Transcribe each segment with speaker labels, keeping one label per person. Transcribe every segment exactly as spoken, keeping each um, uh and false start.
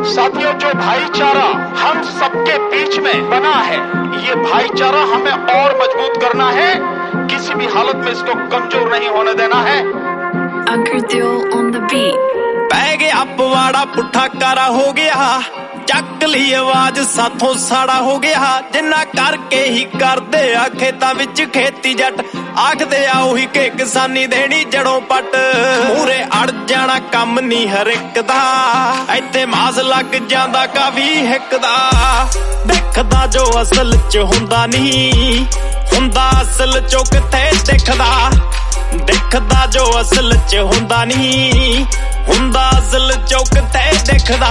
Speaker 1: साथियों, जो भाईचारा हम सबके बीच में बना है, ये भाईचारा हमें और मजबूत करना है, किसी भी हालत में इसको कमजोर नहीं होने देना है।
Speaker 2: on the beat।
Speaker 3: पै गया पवाड़ा पुट्ठा कारा हो गया, ਚੱਕ ਲਈ ਆਵਾਜ਼ ਸਾਥੋਂ ਸਾੜਾ ਹੋ ਗਿਆ। ਜਿੰਨਾ ਕਰਕੇ ਹੀ ਕਰਦੇ ਆ ਖੇਤਾਂ ਵਿੱਚ ਖੇਤੀ ਜੱਟ, ਆਖਦੇ ਆ ਉਹੀ ਕਿ ਕਿਸਾਨੀ ਦੇਣੀ ਜੜੋਂ ਪੱਟ। ਮੂਰੇ ਅੜ ਜਾਣਾ ਕੰਮ ਨਹੀਂ ਹਰ ਇੱਕ ਦਾ, ਇੱਥੇ ਮਾਸ ਲੱਗ ਜਾਂਦਾ ਕਾਫੀ ਹਿੱਕ ਦਾ। ਦਿਖਦਾ ਜੋ ਅਸਲ ਚ ਹੁੰਦਾ ਨਹੀਂ, ਹੁੰਦਾ ਅਸਲ ਚੋਂ ਕਿੱਥੇ ਦਿਖਦਾ। ਦਿਖਦਾ ਜੋ ਅਸਲ ਚ ਹੁੰਦਾ ਨਹੀਂ, ਹੁੰਦਾ ਅਸਲ ਚੋਂ ਕਿੱਥੇ ਦਿਖਦਾ।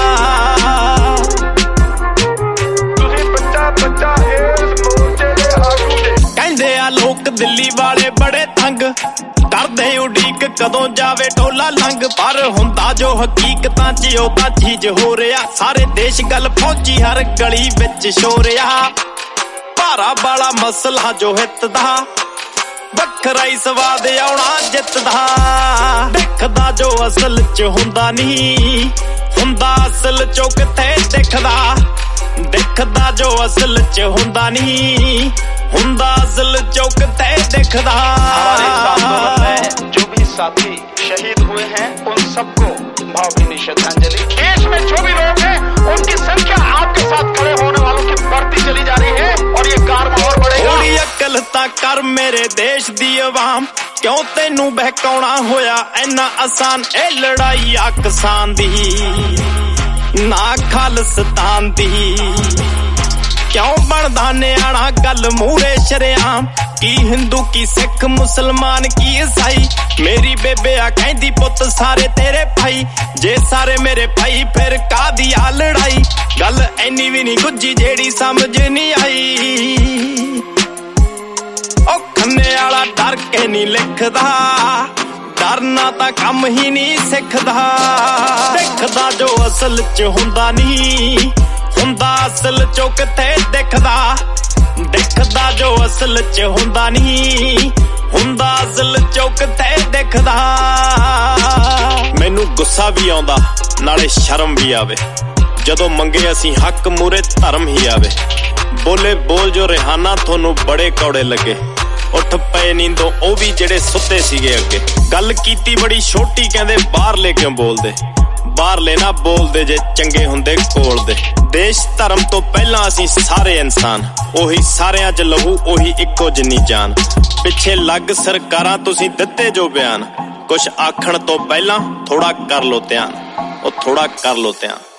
Speaker 3: ਕਹਿੰਦੇ ਆ ਲੋਕ ਦਿੱਲੀ ਵਾਲੇ ਬੜੇ ਤੰਗ, ਕਰਦੇ ਉਡੀਕ ਕਦੋਂ ਜਾਵੇ ਢੋਲਾ ਲੰਘ। ਪਰ ਹੁੰਦਾ ਜੋ ਹਕੀਕਤਾਂ ਚ ਉਹ ਤਾਂ ਚੀਜ਼ ਹੋ ਰਿਹਾ, ਸਾਰੇ ਦੇਸ਼ ਗੱਲ ਪਹੁੰਚੀ ਹਰ ਗਲੀ ਵਿੱਚ ਸ਼ੋਰਿਆ। ਭਾਰਾ ਵਾਲਾ ਮਸਲਾ ਜੋ ਹਿੱਤ ਦਾ, ਵੱਖਰਾ ਹੀ ਸਵਾਦ ਆਉਣਾ ਜਿੱਤ ਦਾ। ਦਿਖਦਾ ਜੋ ਅਸਲ ਚ ਹੁੰਦਾ ਨਹੀਂ, ਹੁੰਦਾ ਅਸਲ ਚੋਂ ਕਿੱਥੇ ਦਿਖਦਾ। ਦਿਖਦਾ ਜੋ ਅਸਲ ਚ ਹੁੰਦਾ ਨਹੀਂ, ਹੁੰਦਾ ਅਸਲ ਚੋਂ ਕਿੱਥੇ ਦਿਖਦਾ।
Speaker 1: जो भी साथी शहीद हुए हैं उन सबको भावभीनी श्रद्धांजलि। देश में जो भी लोग हैं उनकी संख्या आपके साथ खड़े होने वालों की बढ़ती चली जा रही है और ये कारवां और बढ़ेगा।
Speaker 3: थोड़ी अकल तां कर मेरे देश दी अवाम, क्यों तेनू बहकाउणा होया इन्ना आसान। ए लड़ाई आ किसान दी ना खालिस्तान दी, क्यों बनदा न्याणा गल मूरे शरेआम। की हिंदू की सिख मुसलमान की ईसाई, मेरी बेबे आ कहंदी पुत सारे तेरे भाई। जे सारे मेरे भाई फिर कादी आ लड़ाई, गल ऐनी भी नहीं गुज्जी जेड़ी समझ नहीं आई। ओ खन्ने आला डर के नहीं लिखदा, डरना तां कम ही नहीं सिखदा। दिखदा जो असल च हुंदा नहीं, ਹੁੰਦਾ ਅਸਲ ਚੋਂ ਕਿੱਥੇ ਦਿਖਦਾ। ਦਿਖਦਾ ਜੋ ਅਸਲ ਚ ਹੁੰਦਾ ਨਹੀਂ, ਹੁੰਦਾ ਅਸਲ ਚੋਂ ਕਿੱਥੇ ਦਿਖਦਾ। ਮੈਨੂੰ ਗੁੱਸਾ ਵੀ ਆਉਂਦਾ ਨਾਲੇ ਸ਼ਰਮ ਵੀ ਆਵੇ, ਜਦੋਂ ਮੰਗੇ ਅਸੀਂ ਹੱਕ ਮੂਰੇ ਧਰਮ ਹੀ ਆਵੇ। ਬੋਲੇ ਬੋਲ ਜੋ ਰਿਹਾਨਾ ਤੁਹਾਨੂੰ ਬੜੇ ਕੌੜੇ ਲੱਗੇ, ਉੱਠ ਪਏ ਨੀਂਦੋਂ ਉਹ ਵੀ ਜਿਹੜੇ ਸੁੱਤੇ ਸੀਗੇ ਅੱਗੇ। ਗੱਲ ਕੀਤੀ ਬੜੀ ਛੋਟੀ ਕਹਿੰਦੇ ਬਾਹਰਲੇ ਕਿਉਂ ਬੋਲਦੇ, ਬਾਹਰਲੇ ਨਾ ਬੋਲਦੇ ਜੇ ਚੰਗੇ ਹੁੰਦੇ ਕੋਲ ਦੇ। ਦੇਸ਼ ਧਰਮ ਤੋਂ ਪਹਿਲਾਂ ਅਸੀਂ ਸਾਰੇ ਇਨਸਾਨ, ਉਹੀ ਸਾਰਿਆਂ 'ਚ ਲਹੂ ਉਹੀ ਇੱਕੋ ਜਿੰਨੀ ਜਾਨ। ਪਿੱਛੇ ਲੱਗ ਸਰਕਾਰਾਂ ਤੁਸੀਂ ਦਿੱਤੇ ਜੋ ਬਿਆਨ, ਕੁਛ ਆਖਣ ਤੋਂ ਪਹਿਲਾਂ ਥੋੜਾ ਕਰ ਲੋ ਧਿਆਨ, ਉਹ ਥੋੜਾ ਕਰ ਲੋ ਧਿਆਨ।